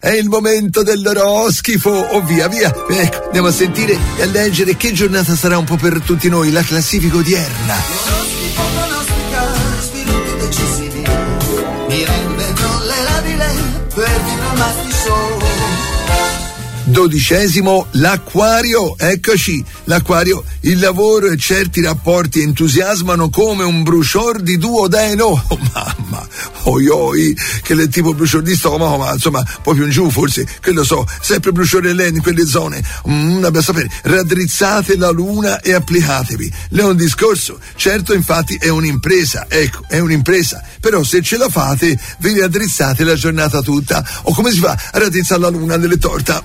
è il momento dell'oroscifo. Oh, via. Ecco, andiamo a sentire e a leggere che giornata sarà un po' per tutti noi, la classifica odierna. L'oroscopo pronostica sviluppi decisivi, mi rende tollerabile per diplomarti solo. 12° l'Acquario, eccoci, l'Acquario, il lavoro e certi rapporti entusiasmano come un brucior di duodeno. Oh mamma, oi, che è tipo brucior di stomaco, ma insomma, poi più in giù forse, che lo so, sempre bruciore in quelle zone. Da sapere, raddrizzate la luna e applicatevi. Leon discorso, certo infatti è un'impresa, ecco, è un'impresa, però se ce la fate, vi raddrizzate la giornata tutta. O come si fa a raddrizzare la luna nelle torta?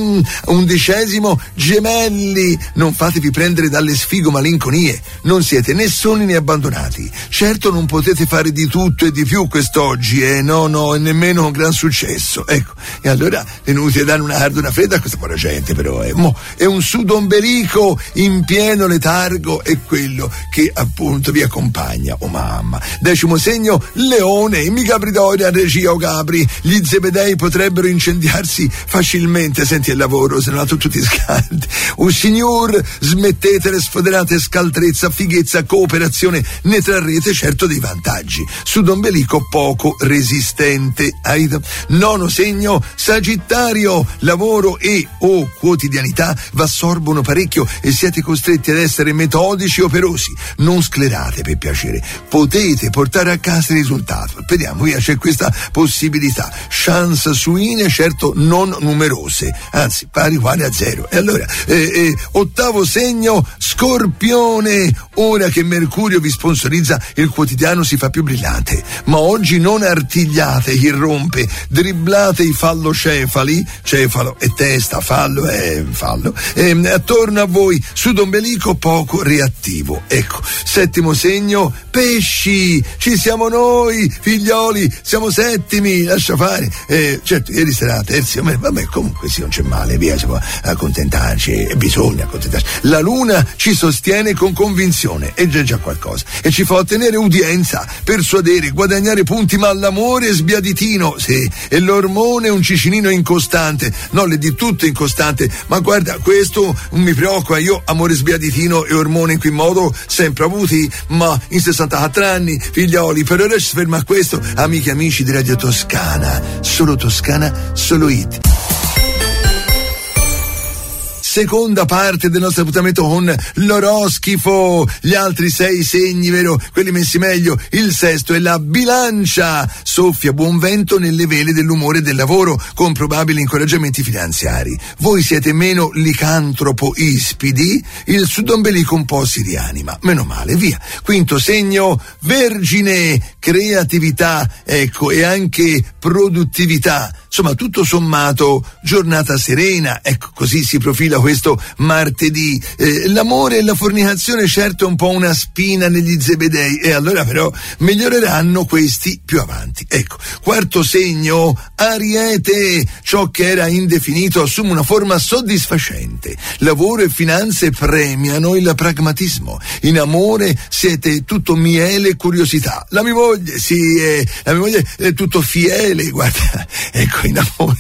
11° Gemelli, non fatevi prendere dalle sfigomalinconie, non siete né soli né abbandonati. Certo non potete fare di tutto e di più quest'oggi, no, e nemmeno con gran successo, ecco. E allora venuti a dare una calda, una fredda a questa povera gente, però è un sudombelico in pieno letargo, è quello che appunto vi accompagna. Oh mamma. 10° segno Leone, mica Bridoria, regia o Gabri, gli zebedei potrebbero incendiarsi facilmente. Senti il lavoro, se non altro tutti scaldi. Un signor, smettete le sfoderate scaltrezza, fighezza, cooperazione, ne trarrete certo dei vantaggi. Sudombelico poco resistente. 9° segno Sagittario, lavoro e o quotidianità v'assorbono parecchio e siete costretti ad essere metodici e operosi. Non sclerate per piacere, potete portare a casa il risultato. Vediamo, via, c'è questa possibilità. Chance suine, certo non numerose, anzi pari uguale a 0. E allora 8° segno Scorpione, ora che Mercurio vi sponsorizza il quotidiano si fa più brillante, ma oggi non artigliate chi rompe, dribblate i fallocefali, cefalo e testa, fallo è fallo, attorno a voi sudombelico poco reattivo. Ecco. 7° segno Pesci, ci siamo noi figlioli, siamo settimi, lascia fare. Certo ieri sarà terzo, vabbè, comunque sì, non c'è male, via, si può accontentarci, bisogna accontentarci. La luna ci sostiene con convinzione e già qualcosa, e ci fa ottenere udienza, persuadere, guadagnare punti, ma l'amore è sbiaditino, sì, e l'ormone è un cicinino incostante, no, le di tutto incostante, ma guarda, questo mi preoccupa, io amore sbiaditino e ormone in quel modo sempre avuti, ma in 64 anni, figlioli, per ora ci ferma a questo, amiche e amici di Radio Toscana, solo hit. Seconda parte del nostro appuntamento con l'oroscifo, gli altri 6 segni, vero? Quelli messi meglio. Il 6° è la Bilancia, soffia buon vento nelle vele dell'umore e del lavoro, con probabili incoraggiamenti finanziari. Voi siete meno licantropo ispidi, il sudombelico un po' si rianima, meno male, via. 5° segno Vergine, creatività, ecco, e anche produttività. Insomma, tutto sommato, giornata serena, ecco, così si profila questo martedì. L'amore e la fornicazione certo è un po' una spina negli zebedei, e allora però miglioreranno questi più avanti. Ecco. 4° segno Ariete, ciò che era indefinito assume una forma soddisfacente. Lavoro e finanze premiano il pragmatismo. In amore siete tutto miele e curiosità. La mia moglie, sì, la mia moglie è tutto fiele, guarda, ecco, in amore,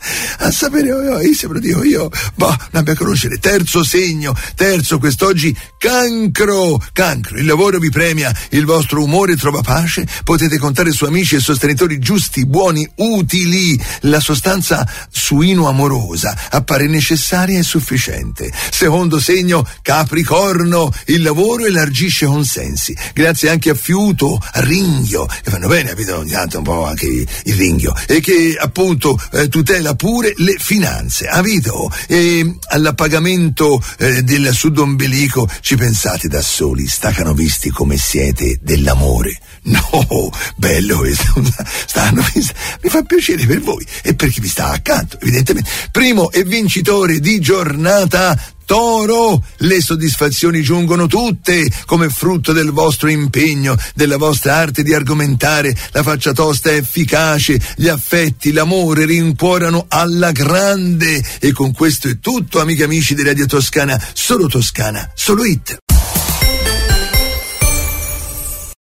a sapere, io sempre dico, non abbia a conoscere. 3° segno, quest'oggi Cancro, il lavoro vi premia, il vostro umore trova pace, potete contare su amici e sostenitori giusti, buoni, utili, la sostanza suino-amorosa appare necessaria e sufficiente. 2° segno Capricorno, il lavoro elargisce consensi, grazie anche a fiuto, a ringhio, che fanno bene, capito, ogni tanto un po' anche il ringhio, e che appunto tutela pure le finanze, capito? E all'appagamento del sudombelico ci pensate da soli, staccano visti come siete dell'amore. No, bello questo, stanno visti, mi fa piacere per voi e per chi vi sta accanto, evidentemente. 1° e vincitore di giornata Toro, le soddisfazioni giungono tutte come frutto del vostro impegno, della vostra arte di argomentare, la faccia tosta è efficace, gli affetti, l'amore rincuorano alla grande. E con questo è tutto, amiche e amici di Radio Toscana, solo hit.